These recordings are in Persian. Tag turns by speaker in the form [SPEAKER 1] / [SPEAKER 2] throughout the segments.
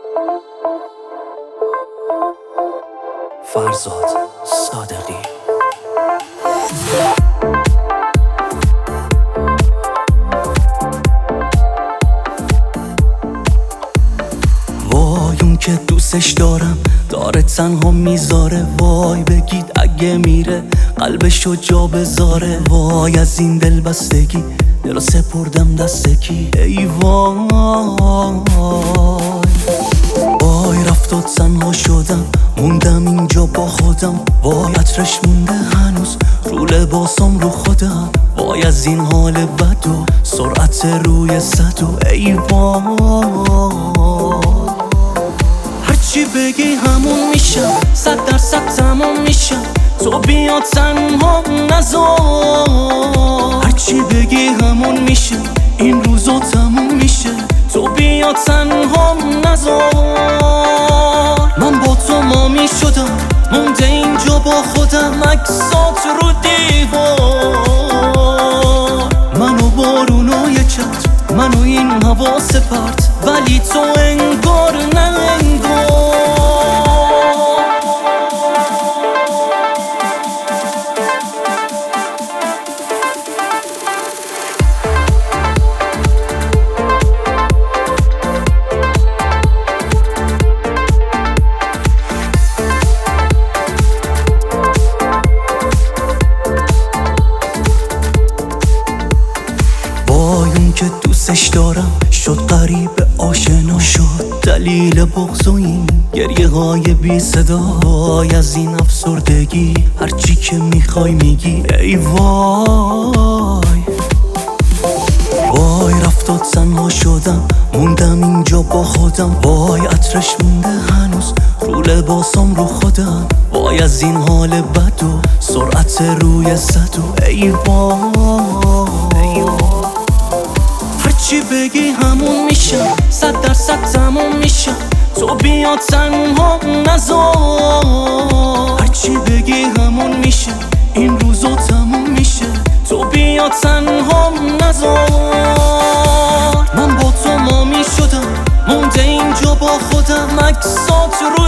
[SPEAKER 1] فرزاد صادقی. وای اون که دوستش دارم داره تنها میذاره، وای بگید اگه میره قلبشو جا بذاره. وای از این دل بستگی دلو سپردم دست کی، ای وای. وای رفت و تنها شدم موندم اینجا با خودم، وای عطرش مونده هنوز رو لباسم رو خودم. وای از این حال بد و سرعت روی صد و ای وای. هرچی بگی همون میشم، 100% تموم میشم، تو بیا تنها نذار. هرچی بگی همون میشه، این روزا تموم میشه، تو بیا تنها نذار. من با تو مامی شدم مونده اینجا با خودم، عکسات رو دیوار. منو بارونای چت، منو این هوا سپرد، ولی تو انگار نه انگار. که دوستش دارم شد غریب آشنا، شد دلیل بغض و این گریه های بی صدا. وای از این افسردگی هرچی که میخوای میگی، ای وای. وای رفت و تنها شدم موندم اینجا با خودم، وای عطرش مونده هنوز رو لباسم رو خودم. وای از این حال بد و سرعت روی صد و ای وای. هرچی بگی همون میشم، 100% تموم میشم، تو بیا تنها نذار. هرچی بگی همون میشه، این روزا تموم میشه، تو بیا تنها نذار. من با تو مامی شدم مونده اینجا با خودم، عکسات رو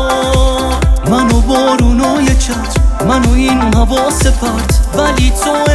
[SPEAKER 1] دیوار. منو بارونای چت، منو این هوا سپرد، ولی تو